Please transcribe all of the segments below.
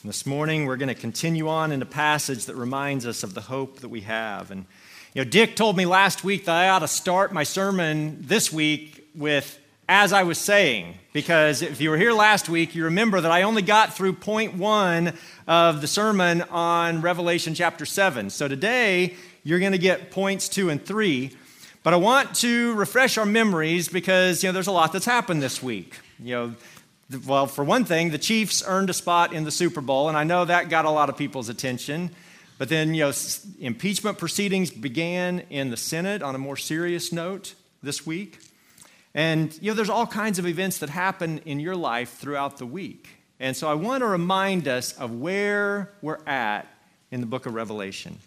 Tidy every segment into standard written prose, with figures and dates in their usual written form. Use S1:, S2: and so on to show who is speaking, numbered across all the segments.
S1: This morning, we're going to continue on in a passage that reminds us of the hope that we have. And, Dick told me last week that I ought to start my sermon this week with, as I was saying, because if you were here last week, you remember that I only got through point 1 of the sermon on Revelation chapter 7. So today, you're going to get points 2 and 3. But I want to refresh our memories because, there's a lot that's happened this week. Well, for one thing, the Chiefs earned a spot in the Super Bowl, and I know that got a lot of people's attention. But then, impeachment proceedings began in the Senate on a more serious note this week. And, there's all kinds of events that happen in your life throughout the week. And so I want to remind us of where we're at in the book of Revelation.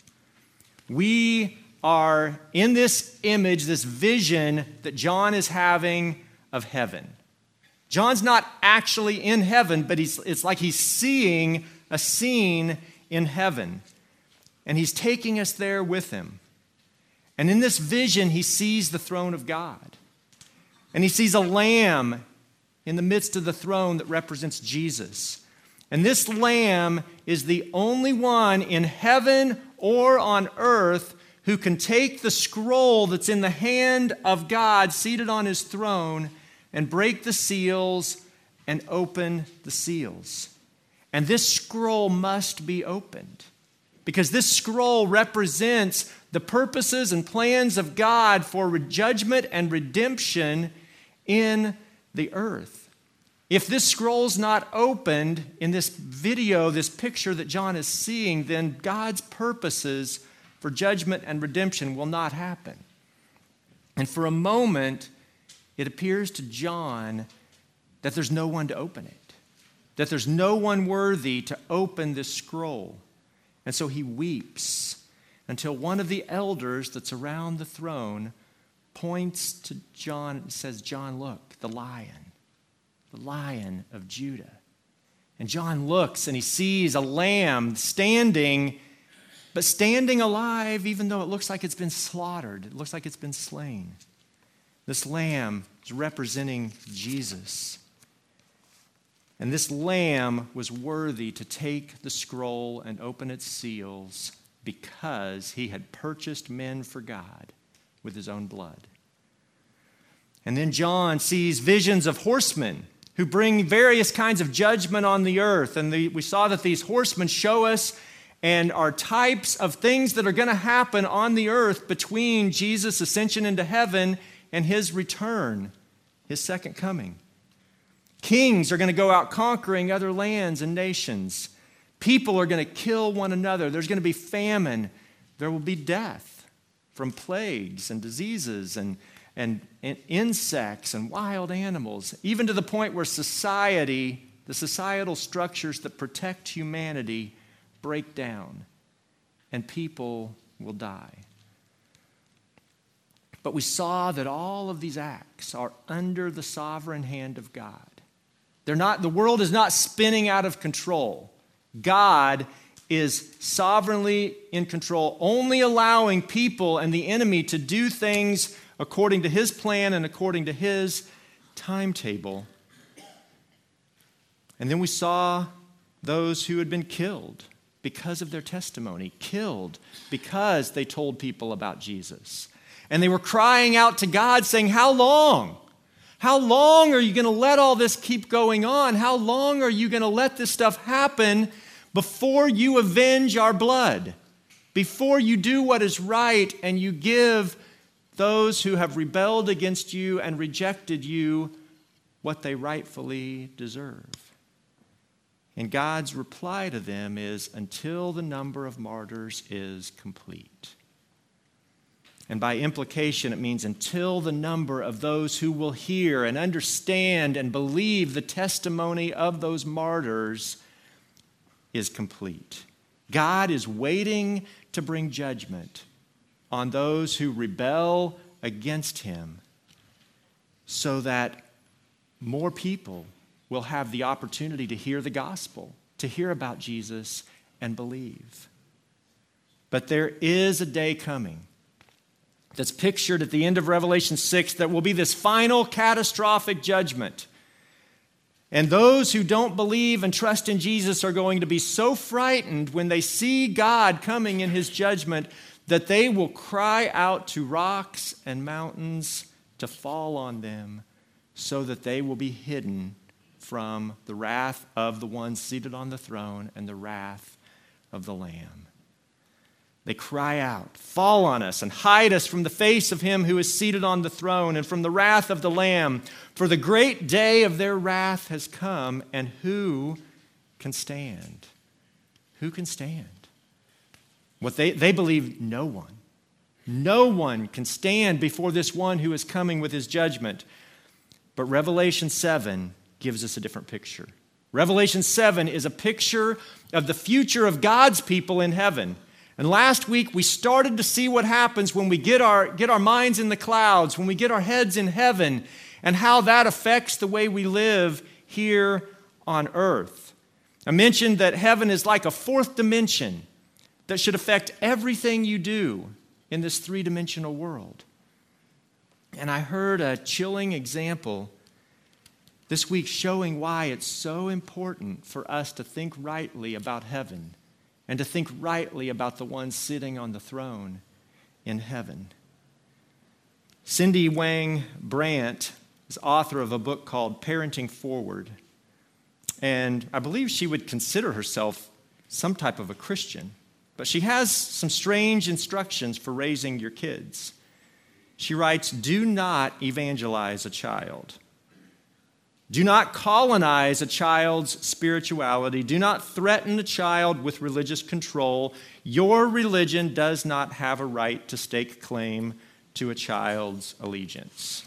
S1: We are in this image, this vision that John is having of heaven. John's not actually in heaven, but it's like he's seeing a scene in heaven. And he's taking us there with him. And in this vision, he sees the throne of God. And he sees a lamb in the midst of the throne that represents Jesus. And this lamb is the only one in heaven or on earth who can take the scroll that's in the hand of God seated on his throne and break the seals and open the seals. And this scroll must be opened because this scroll represents the purposes and plans of God for judgment and redemption in the earth. If this scroll's not opened in this video, this picture that John is seeing, then God's purposes for judgment and redemption will not happen. And for a moment, it appears to John that there's no one to open it, that there's no one worthy to open this scroll. And so he weeps until one of the elders that's around the throne points to John and says, "John, look, the Lion of Judah." And John looks and he sees a lamb standing alive, even though it looks like it's been slaughtered. It looks like it's been slain. This lamb is representing Jesus. And this lamb was worthy to take the scroll and open its seals because he had purchased men for God with his own blood. And then John sees visions of horsemen who bring various kinds of judgment on the earth. And we saw that these horsemen show us and are types of things that are going to happen on the earth between Jesus' ascension into heaven and his return, his second coming. Kings are going to go out conquering other lands and nations. People are going to kill one another. There's going to be famine. There will be death from plagues and diseases and insects and wild animals, even to the point where the societal structures that protect humanity break down and people will die. But we saw that all of these acts are under the sovereign hand of God. The world is not spinning out of control. God is sovereignly in control, only allowing people and the enemy to do things according to his plan and according to his timetable. And then we saw those who had been killed because of their testimony, killed because they told people about Jesus. And they were crying out to God saying, "How long? How long are you going to let all this keep going on? How long are you going to let this stuff happen before you avenge our blood? Before you do what is right and you give those who have rebelled against you and rejected you what they rightfully deserve?" And God's reply to them is, "Until the number of martyrs is complete." And by implication, it means until the number of those who will hear and understand and believe the testimony of those martyrs is complete. God is waiting to bring judgment on those who rebel against him so that more people will have the opportunity to hear the gospel, to hear about Jesus and believe. But there is a day coming that's pictured at the end of Revelation 6 that will be this final catastrophic judgment. And those who don't believe and trust in Jesus are going to be so frightened when they see God coming in his judgment that they will cry out to rocks and mountains to fall on them so that they will be hidden from the wrath of the one seated on the throne and the wrath of the Lamb. They cry out, "Fall on us and hide us from the face of him who is seated on the throne and from the wrath of the Lamb. For the great day of their wrath has come, and who can stand?" Who can stand? What they believe no one. No one can stand before this one who is coming with his judgment. But Revelation 7 gives us a different picture. Revelation 7 is a picture of the future of God's people in heaven. And last week we started to see what happens when we get our minds in the clouds, when we get our heads in heaven, and how that affects the way we live here on earth. I mentioned that heaven is like a fourth dimension that should affect everything you do in this three-dimensional world. And I heard a chilling example this week showing why it's so important for us to think rightly about heaven and to think rightly about the one sitting on the throne in heaven. Cindy Wang Brandt is author of a book called Parenting Forward. And I believe she would consider herself some type of a Christian. But she has some strange instructions for raising your kids. She writes, "Do not evangelize a child. Do not colonize a child's spirituality. Do not threaten a child with religious control. Your religion does not have a right to stake claim to a child's allegiance."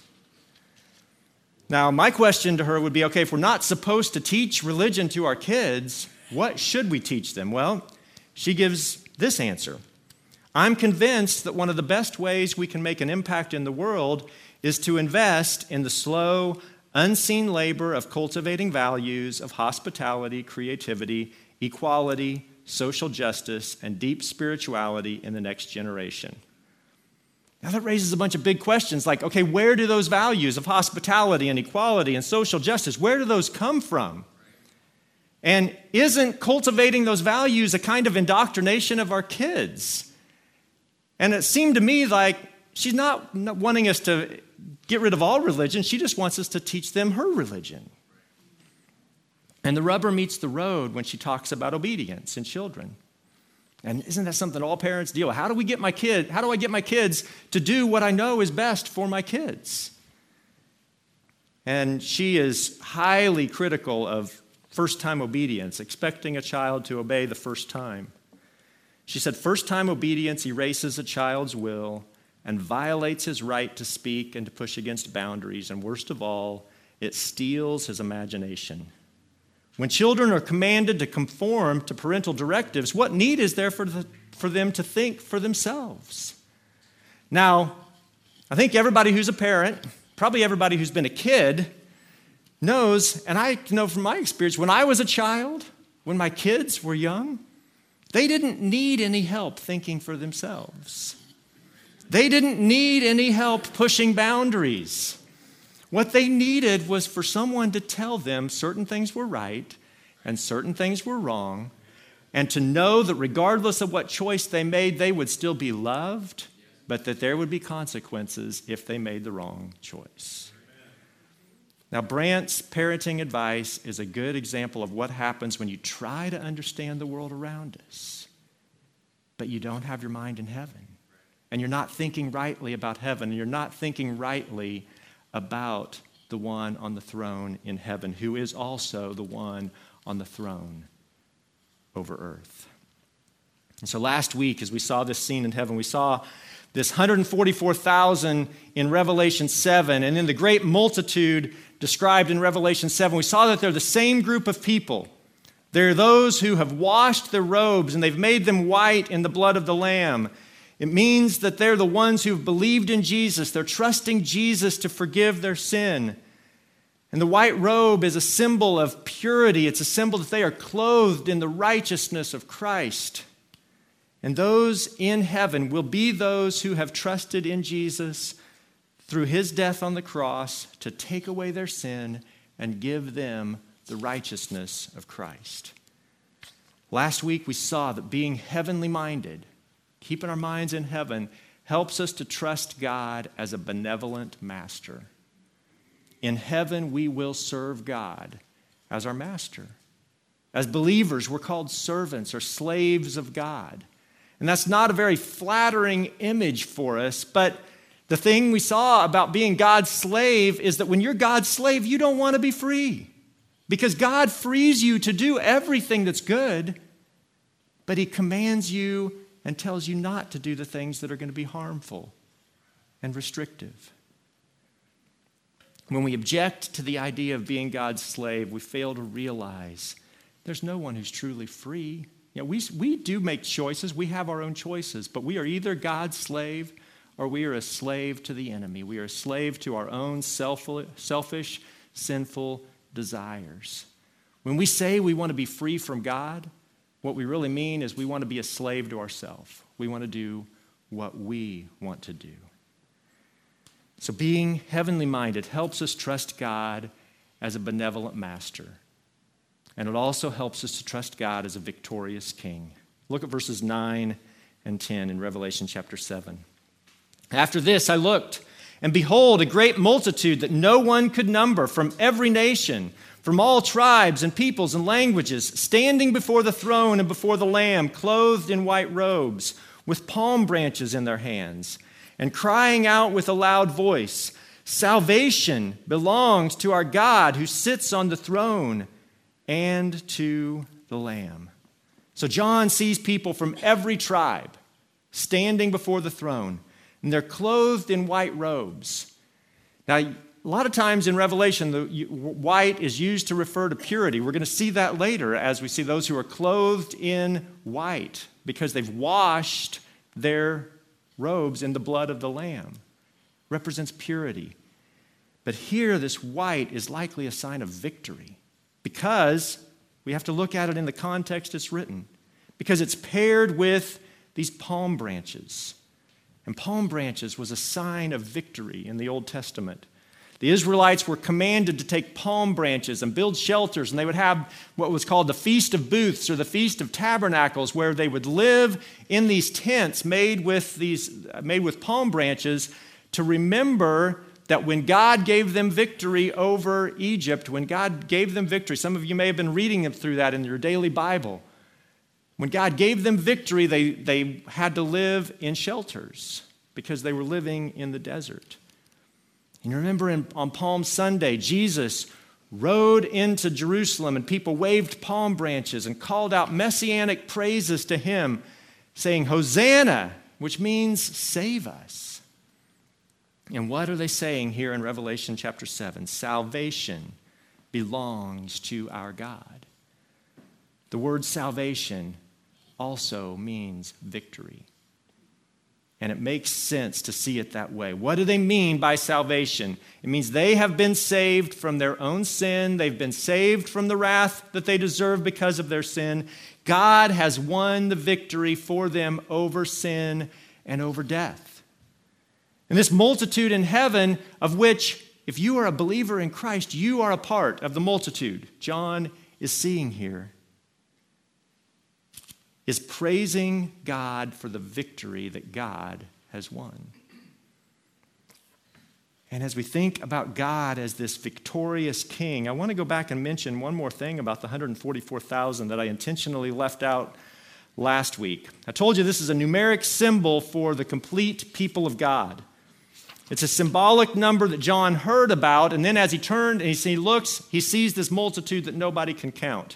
S1: Now, my question to her would be, okay, if we're not supposed to teach religion to our kids, what should we teach them? Well, she gives this answer. "I'm convinced that one of the best ways we can make an impact in the world is to invest in the slow, unseen labor of cultivating values of hospitality, creativity, equality, social justice, and deep spirituality in the next generation." Now that raises a bunch of big questions like, okay, where do those values of hospitality and equality and social justice, where do those come from? And isn't cultivating those values a kind of indoctrination of our kids? And it seemed to me like she's not wanting us to get rid of all religion. She just wants us to teach them her religion. And the rubber meets the road when she talks about obedience in children. And isn't that something all parents deal with? How do I get my kids to do what I know is best for my kids? And she is highly critical of first-time obedience, expecting a child to obey the first time. She said, "First-time obedience erases a child's will and violates his right to speak and to push against boundaries. And worst of all, it steals his imagination. When children are commanded to conform to parental directives, what need is there for them to think for themselves?" Now, I think everybody who's a parent, probably everybody who's been a kid, knows, and I know from my experience, when I was a child, when my kids were young, they didn't need any help thinking for themselves. They didn't need any help pushing boundaries. What they needed was for someone to tell them certain things were right and certain things were wrong, and to know that regardless of what choice they made, they would still be loved, but that there would be consequences if they made the wrong choice. Now, Brandt's parenting advice is a good example of what happens when you try to understand the world around us, but you don't have your mind in heaven, and you're not thinking rightly about heaven, and you're not thinking rightly about the one on the throne in heaven, who is also the one on the throne over earth. And so last week, as we saw this scene in heaven, we saw this 144,000 in Revelation 7, and in the great multitude described in Revelation 7, we saw that they're the same group of people. They're those who have washed their robes, and they've made them white in the blood of the Lamb. It means that they're the ones who've believed in Jesus. They're trusting Jesus to forgive their sin. And the white robe is a symbol of purity. It's a symbol that they are clothed in the righteousness of Christ. And those in heaven will be those who have trusted in Jesus through his death on the cross to take away their sin and give them the righteousness of Christ. Last week we saw that being heavenly minded, keeping our minds in heaven, helps us to trust God as a benevolent master. In heaven we will serve God as our master. As believers, we're called servants or slaves of God. And that's not a very flattering image for us, but the thing we saw about being God's slave is that when you're God's slave, you don't want to be free. Because God frees you to do everything that's good, but he commands you and tells you not to do the things that are going to be harmful and restrictive. When we object to the idea of being God's slave, we fail to realize there's no one who's truly free. You know, we do make choices. We have our own choices, but we are either God's slave or we are a slave to the enemy. We are a slave to our own selfish, sinful desires. When we say we want to be free from God, what we really mean is we want to be a slave to ourselves. We want to do what we want to do. So being heavenly minded helps us trust God as a benevolent master. And it also helps us to trust God as a victorious king. Look at verses 9 and 10 in Revelation chapter 7. After this I looked, and behold, a great multitude that no one could number from every nation, from all tribes and peoples and languages, standing before the throne and before the Lamb, clothed in white robes, with palm branches in their hands, and crying out with a loud voice, "Salvation belongs to our God who sits on the throne and to the Lamb." So John sees people from every tribe standing before the throne, and they're clothed in white robes. Now, a lot of times in Revelation, the white is used to refer to purity. We're going to see that later as we see those who are clothed in white because they've washed their robes in the blood of the Lamb. Represents purity. But here, this white is likely a sign of victory because we have to look at it in the context it's written. Because it's paired with these palm branches. And palm branches was a sign of victory in the Old Testament. The Israelites were commanded to take palm branches and build shelters, and they would have what was called the Feast of Booths or the Feast of Tabernacles, where they would live in these tents made with palm branches to remember that when God gave them victory over Egypt, when God gave them victory, some of you may have been reading through that in your daily Bible. When God gave them victory, they had to live in shelters because they were living in the desert. And you remember on Palm Sunday, Jesus rode into Jerusalem and people waved palm branches and called out messianic praises to him, saying, "Hosanna," which means save us. And what are they saying here in Revelation chapter 7? Salvation belongs to our God. The word salvation also means victory. And it makes sense to see it that way. What do they mean by salvation? It means they have been saved from their own sin. They've been saved from the wrath that they deserve because of their sin. God has won the victory for them over sin and over death. And this multitude in heaven, of which, if you are a believer in Christ, you are a part of the multitude John is seeing here, is praising God for the victory that God has won. And as we think about God as this victorious king, I want to go back and mention one more thing about the 144,000 that I intentionally left out last week. I told you this is a numeric symbol for the complete people of God. It's a symbolic number that John heard about, and then as he turned and he looks, he sees this multitude that nobody can count.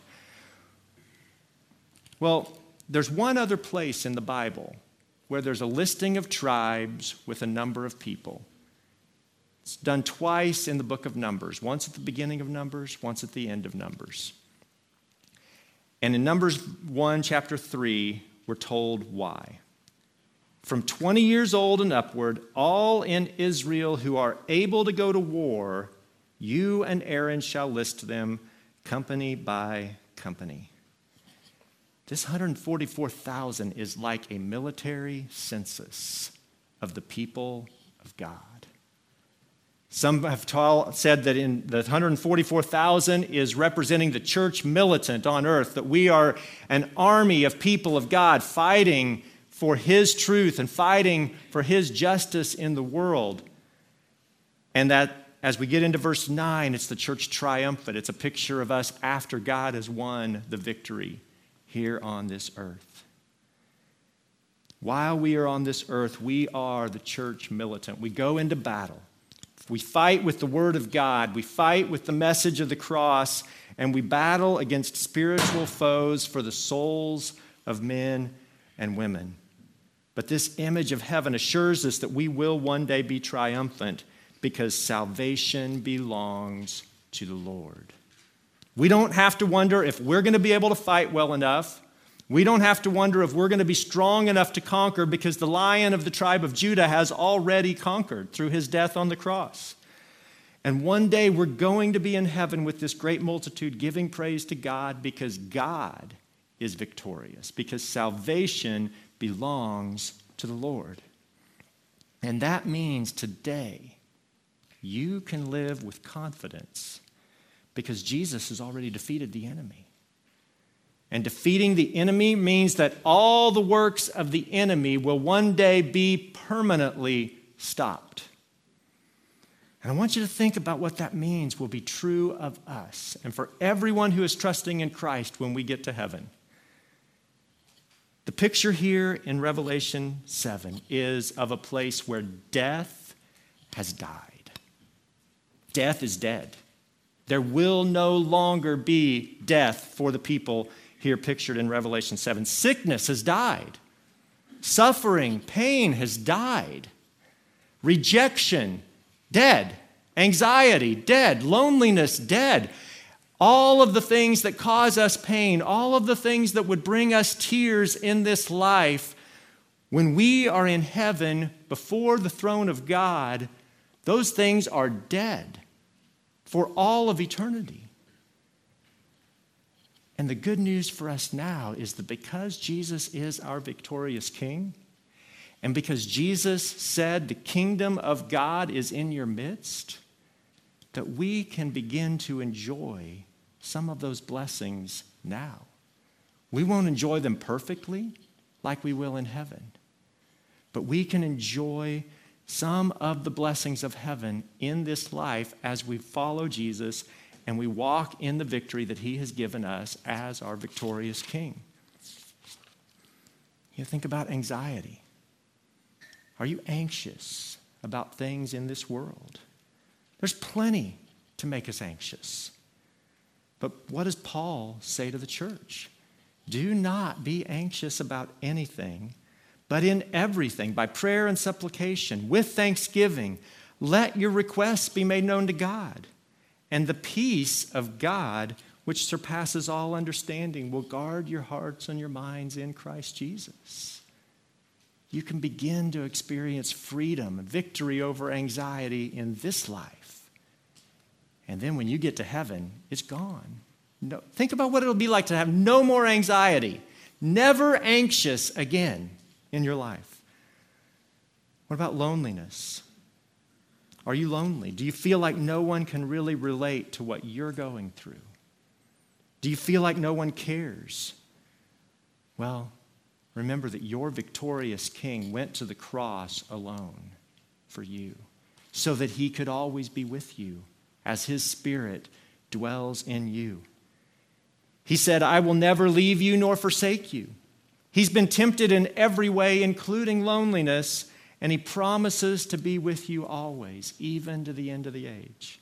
S1: Well, there's one other place in the Bible where there's a listing of tribes with a number of people. It's done twice in the book of Numbers, once at the beginning of Numbers, once at the end of Numbers. And in Numbers 1, chapter 3, we're told why. From 20 years old and upward, all in Israel who are able to go to war, you and Aaron shall list them company by company. This 144,000 is like a military census of the people of God. Some have said that in the 144,000 is representing the church militant on earth, that we are an army of people of God fighting for his truth and fighting for his justice in the world. And that as we get into verse 9, it's the church triumphant. It's a picture of us after God has won the victory here on this earth. While we are on this earth, we are the church militant. We go into battle. We fight with the word of God. We fight with the message of the cross, and we battle against spiritual foes for the souls of men and women. But this image of heaven assures us that we will one day be triumphant because salvation belongs to the Lord. We don't have to wonder if we're going to be able to fight well enough. We don't have to wonder if we're going to be strong enough to conquer because the Lion of the tribe of Judah has already conquered through his death on the cross. And one day we're going to be in heaven with this great multitude giving praise to God because God is victorious, because salvation belongs to the Lord. And that means today you can live with confidence because Jesus has already defeated the enemy. And defeating the enemy means that all the works of the enemy will one day be permanently stopped. And I want you to think about what that means will be true of us and for everyone who is trusting in Christ when we get to heaven. The picture here in Revelation 7 is of a place where death has died. Death is dead. There will no longer be death for the people here pictured in Revelation 7. Sickness has died. Suffering, pain has died. Rejection, dead. Anxiety, dead. Loneliness, dead. All of the things that cause us pain, all of the things that would bring us tears in this life, when we are in heaven before the throne of God, those things are dead for all of eternity. And the good news for us now is that because Jesus is our victorious King, and because Jesus said the kingdom of God is in your midst, that we can begin to enjoy some of those blessings now. We won't enjoy them perfectly like we will in heaven, but we can enjoy some of the blessings of heaven in this life as we follow Jesus and we walk in the victory that he has given us as our victorious King. You think about anxiety. Are you anxious about things in this world? There's plenty to make us anxious. But what does Paul say to the church? Do not be anxious about anything, but in everything, by prayer and supplication, with thanksgiving, let your requests be made known to God. And the peace of God, which surpasses all understanding, will guard your hearts and your minds in Christ Jesus. You can begin to experience freedom, victory over anxiety in this life. And then when you get to heaven, it's gone. No, think about what it'll be like to have no more anxiety, never anxious again in your life. What about loneliness? Are you lonely? Do you feel like no one can really relate to what you're going through? Do you feel like no one cares? Well, remember that your victorious King went to the cross alone for you so that he could always be with you as his Spirit dwells in you. He said, I will never leave you nor forsake you. He's been tempted in every way, including loneliness, and he promises to be with you always, even to the end of the age.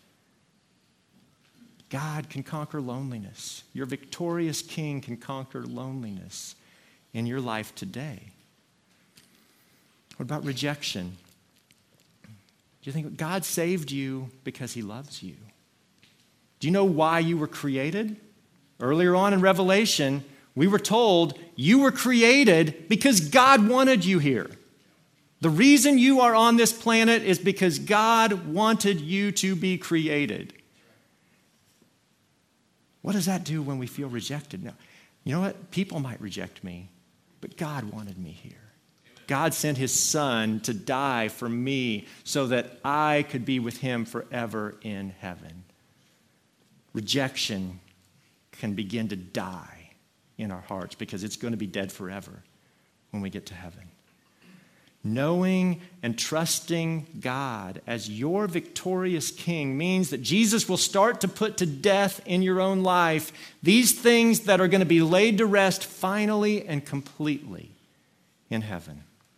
S1: God can conquer loneliness. Your victorious King can conquer loneliness in your life today. What about rejection? Do you think God saved you because he loves you? Do you know why you were created? Earlier on in Revelation, we were told you were created because God wanted you here. The reason you are on this planet is because God wanted you to be created. What does that do when we feel rejected? Now, you know what? People might reject me, but God wanted me here. God sent his son to die for me so that I could be with him forever in heaven. Rejection can begin to die in our hearts because it's going to be dead forever when we get to heaven. Knowing and trusting God as your victorious King means that Jesus will start to put to death in your own life these things that are going to be laid to rest finally and completely in heaven.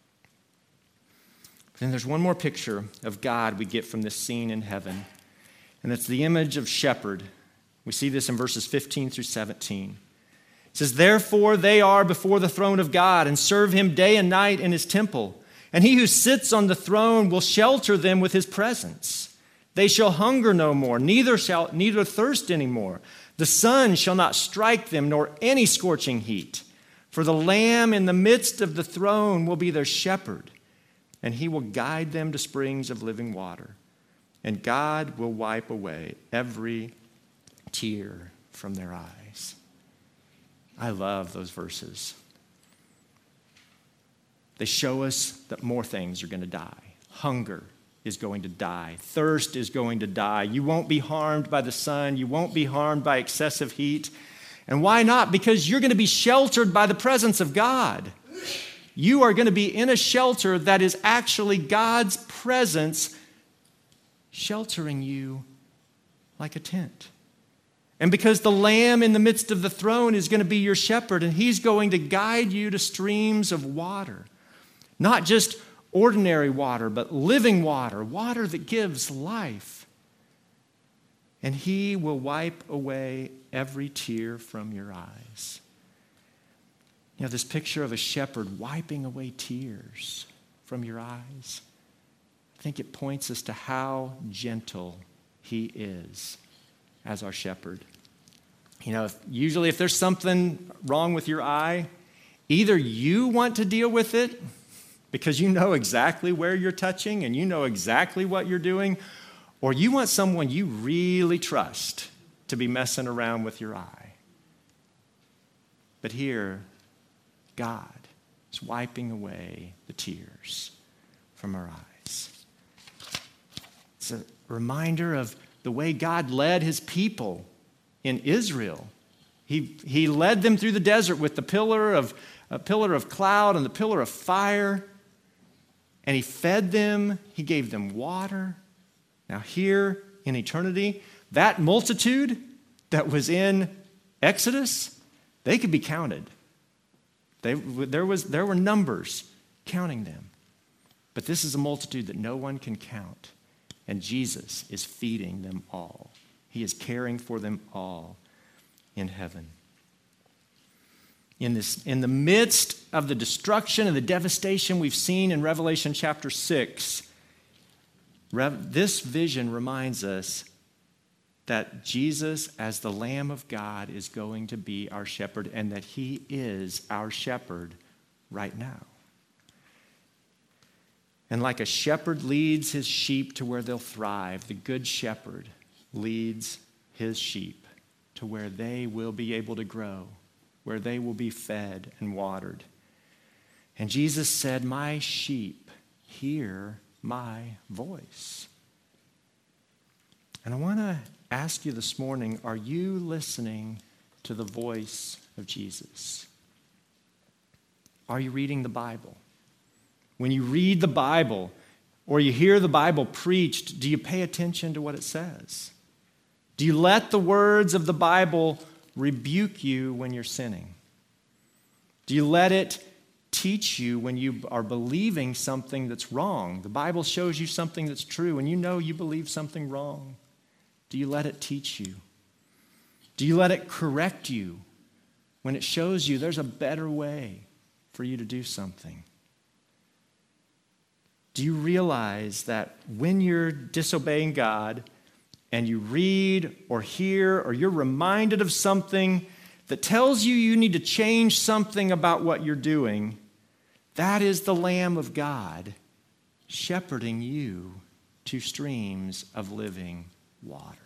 S1: Then there's one more picture of God we get from this scene in heaven, and it's the image of shepherd. We see this in verses 15 through 17. It says, "Therefore they are before the throne of God and serve him day and night in his temple. And he who sits on the throne will shelter them with his presence. They shall hunger no more, neither thirst any more. The sun shall not strike them, nor any scorching heat. For the Lamb in the midst of the throne will be their shepherd, and he will guide them to springs of living water. And God will wipe away every tear from their eyes." I love those verses. They show us that more things are going to die. Hunger is going to die. Thirst is going to die. You won't be harmed by the sun. You won't be harmed by excessive heat. And why not? Because you're going to be sheltered by the presence of God. You are going to be in a shelter that is actually God's presence sheltering you like a tent. And because the Lamb in the midst of the throne is going to be your shepherd, and he's going to guide you to streams of water. Not just ordinary water, but living water, water that gives life. And he will wipe away every tear from your eyes. You know, this picture of a shepherd wiping away tears from your eyes, I think it points us to how gentle he is as our shepherd. You know, usually if there's something wrong with your eye, either you want to deal with it because you know exactly where you're touching and you know exactly what you're doing, or you want someone you really trust to be messing around with your eye. But here, God is wiping away the tears from our eyes. It's a reminder of the way God led his people in Israel. He led them through the desert with a pillar of cloud and the pillar of fire. And he fed them. He gave them water. Now here in eternity, that multitude that was in Exodus, they could be counted. There were numbers counting them. But this is a multitude that no one can count. And Jesus is feeding them all. He is caring for them all in heaven. In the midst of the destruction and the devastation we've seen in Revelation chapter 6, this vision reminds us that Jesus, as the Lamb of God, is going to be our shepherd, and that he is our shepherd right now. And like a shepherd leads his sheep to where they'll thrive, the good shepherd leads his sheep to where they will be able to grow, where they will be fed and watered. And Jesus said, "My sheep hear my voice." And I want to ask you this morning, are you listening to the voice of Jesus? Are you reading the Bible? When you read the Bible or you hear the Bible preached, do you pay attention to what it says? Do you let the words of the Bible rebuke you when you're sinning? Do you let it teach you when you are believing something that's wrong? The Bible shows you something that's true and you know you believe something wrong. Do you let it teach you? Do you let it correct you when it shows you there's a better way for you to do something? Do you realize that when you're disobeying God and you read or hear or you're reminded of something that tells you you need to change something about what you're doing, that is the Lamb of God shepherding you to streams of living water.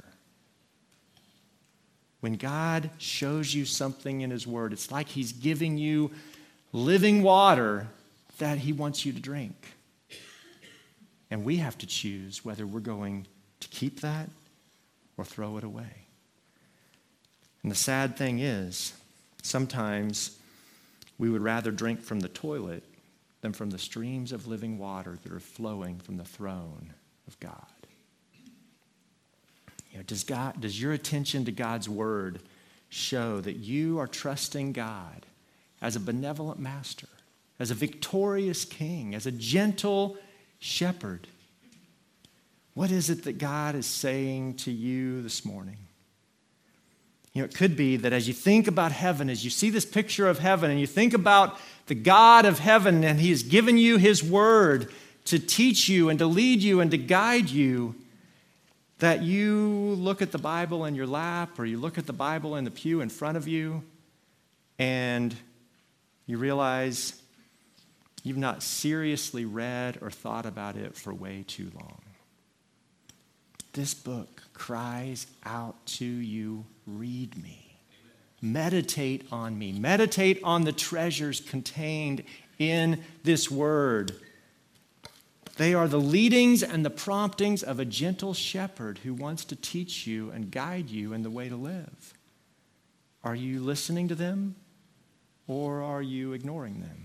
S1: When God shows you something in his word, it's like he's giving you living water that he wants you to drink. And we have to choose whether we're going to keep that or throw it away. And the sad thing is, sometimes we would rather drink from the toilet than from the streams of living water that are flowing from the throne of God. Does your attention to God's word show that you are trusting God as a benevolent master, as a victorious king, as a gentle shepherd? What is it that God is saying to you this morning? It could be that as you think about heaven, as you see this picture of heaven, and you think about the God of heaven, and he has given you his word to teach you and to lead you and to guide you, that you look at the Bible in your lap, or you look at the Bible in the pew in front of you, and you realize you've not seriously read or thought about it for way too long. This book cries out to you, read me. Meditate on me. Meditate on the treasures contained in this word. They are the leadings and the promptings of a gentle shepherd who wants to teach you and guide you in the way to live. Are you listening to them, or are you ignoring them?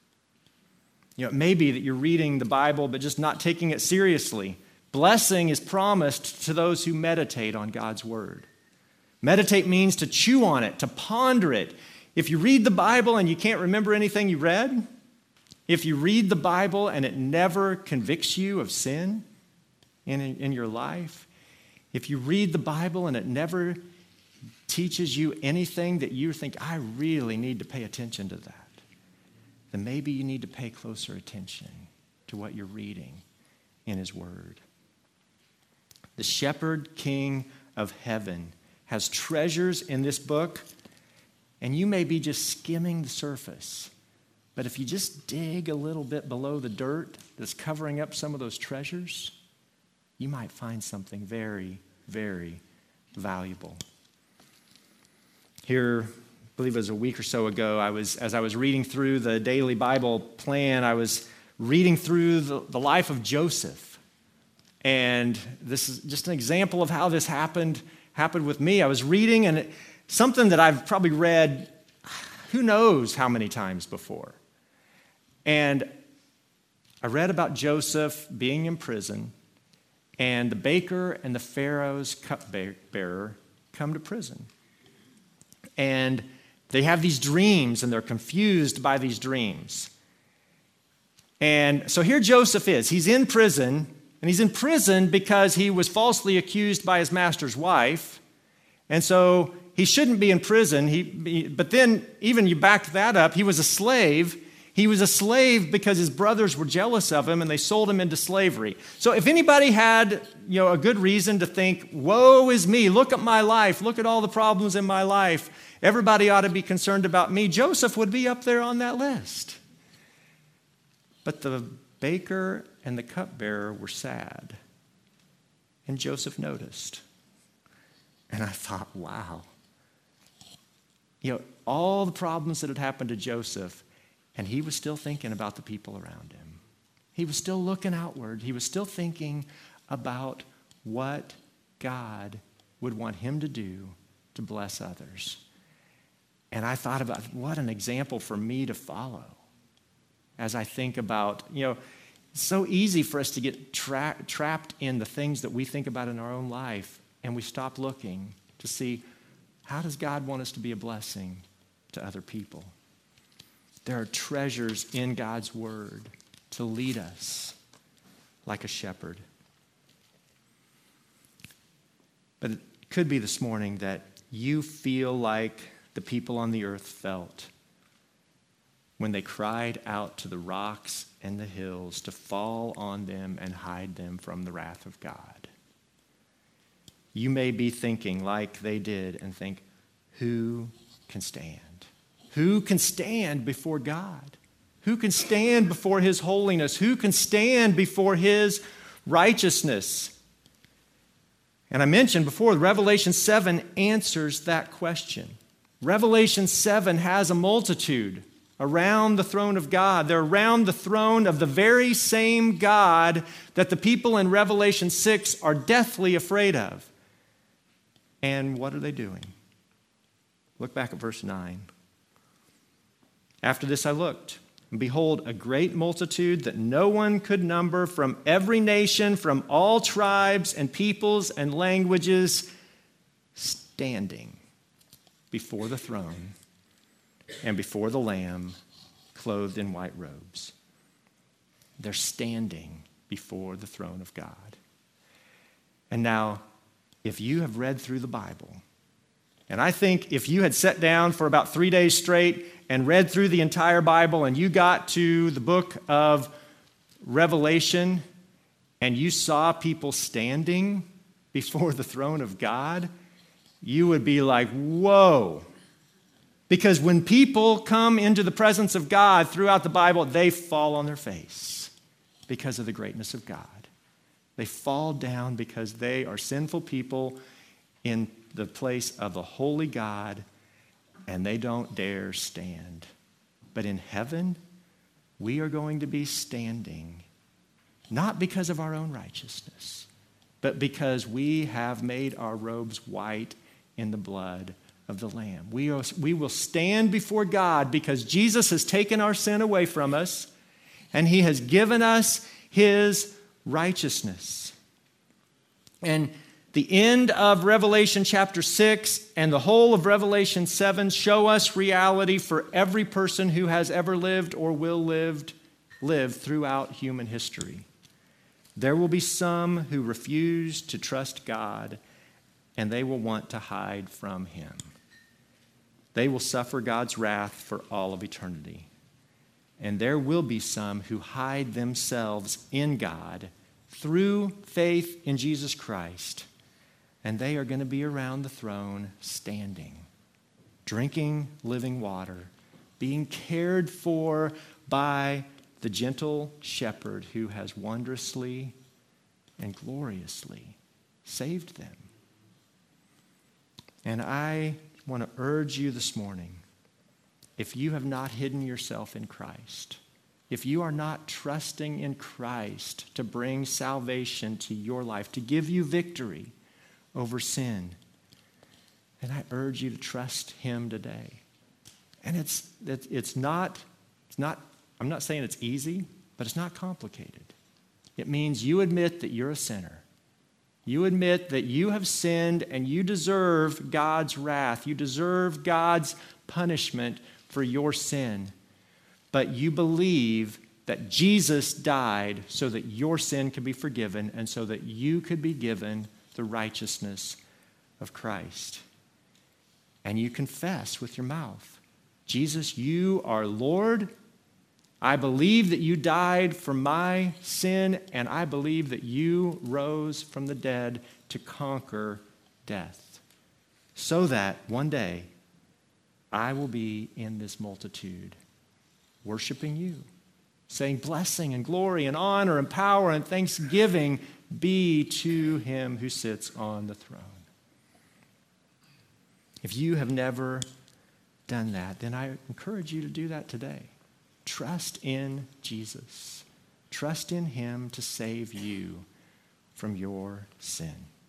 S1: It may be that you're reading the Bible but just not taking it seriously. Blessing is promised to those who meditate on God's word. Meditate means to chew on it, to ponder it. If you read the Bible and you can't remember anything you read, if you read the Bible and it never convicts you of sin in your life, if you read the Bible and it never teaches you anything that you think, I really need to pay attention to that, then maybe you need to pay closer attention to what you're reading in his word. The shepherd king of heaven has treasures in this book, and you may be just skimming the surface. But if you just dig a little bit below the dirt that's covering up some of those treasures, you might find something very, very valuable. Here, I believe it was a week or so ago, as I was reading through the daily Bible plan, I was reading through the life of Joseph. And this is just an example of how this happened with me. I was reading, and something that I've probably read who knows how many times before. And I read about Joseph being in prison, and the baker and the Pharaoh's cupbearer come to prison. And they have these dreams, and they're confused by these dreams. And so here Joseph is. He's in prison, and he's in prison because he was falsely accused by his master's wife. And so he shouldn't be in prison. But then, even you back that up, he was a slave. He was a slave because his brothers were jealous of him and they sold him into slavery. So if anybody had, a good reason to think, woe is me, look at my life, look at all the problems in my life, everybody ought to be concerned about me, Joseph would be up there on that list. But the baker and the cupbearer were sad. And Joseph noticed. And I thought, wow. All the problems that had happened to Joseph, and he was still thinking about the people around him. He was still looking outward. He was still thinking about what God would want him to do to bless others. And I thought about what an example for me to follow as I think about, it's so easy for us to get trapped in the things that we think about in our own life, and we stop looking to see, how does God want us to be a blessing to other people? There are treasures in God's word to lead us like a shepherd. But it could be this morning that you feel like the people on the earth felt when they cried out to the rocks and the hills to fall on them and hide them from the wrath of God. You may be thinking like they did and think, who can stand? Who can stand before God? Who can stand before his holiness? Who can stand before his righteousness? And I mentioned before, Revelation 7 answers that question. Revelation 7 has a multitude around the throne of God. They're around the throne of the very same God that the people in Revelation 6 are deathly afraid of. And what are they doing? Look back at verse 9. After this I looked, and behold, a great multitude that no one could number, from every nation, from all tribes and peoples and languages, standing before the throne and before the Lamb, clothed in white robes. They're standing before the throne of God. And now, if you have read through the Bible, and I think if you had sat down for about 3 days straight and read through the entire Bible, and you got to the book of Revelation, and you saw people standing before the throne of God, you would be like, whoa. Because when people come into the presence of God throughout the Bible, they fall on their face because of the greatness of God. They fall down because they are sinful people in the place of the holy God, and they don't dare stand. But in heaven, we are going to be standing, not because of our own righteousness, but because we have made our robes white in the blood of the Lamb. We will stand before God because Jesus has taken our sin away from us, and he has given us his righteousness. And the end of Revelation chapter 6 and the whole of Revelation 7 show us reality for every person who has ever lived or will live throughout human history. There will be some who refuse to trust God, and they will want to hide from him. They will suffer God's wrath for all of eternity. And there will be some who hide themselves in God through faith in Jesus Christ. And they are going to be around the throne standing, drinking living water, being cared for by the gentle shepherd who has wondrously and gloriously saved them. And I want to urge you this morning, if you have not hidden yourself in Christ, if you are not trusting in Christ to bring salvation to your life, to give you victory over sin, then I urge you to trust him today. And it's not, I'm not saying it's easy, but it's not complicated. It means you admit that you're a sinner. You admit that you have sinned and you deserve God's wrath. You deserve God's punishment for your sin. But you believe that Jesus died so that your sin could be forgiven and so that you could be given the righteousness of Christ. And you confess with your mouth, Jesus, you are Lord. I believe that you died for my sin, and I believe that you rose from the dead to conquer death, so that one day I will be in this multitude, worshiping you, saying blessing and glory and honor and power and thanksgiving be to him who sits on the throne. If you have never done that, then I encourage you to do that today. Trust in Jesus. Trust in him to save you from your sin.